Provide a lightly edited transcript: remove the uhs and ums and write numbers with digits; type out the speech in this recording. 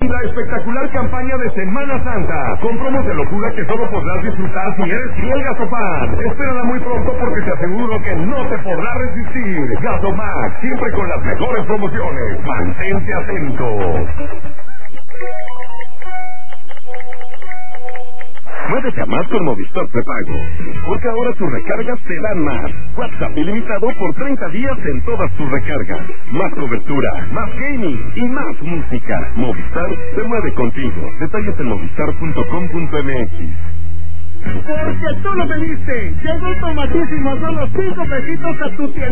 la espectacular campaña de Semana Santa, con promos de locura que solo podrás disfrutar si eres fiel Gasofan. Espérala muy pronto porque te aseguro que no te podrás resistir. Gasomax, siempre con las mejores promociones. Mantente atento. Muévete a más con Movistar Prepago, porque ahora tus recargas te dan más. WhatsApp ilimitado por 30 días en todas tus recargas. Más cobertura, más gaming y más música. Movistar se mueve contigo. Detalles en movistar.com.mx. Porque tú lo pediste. Llegó Tomatísimo, solo 5 pesitos a tu tienda.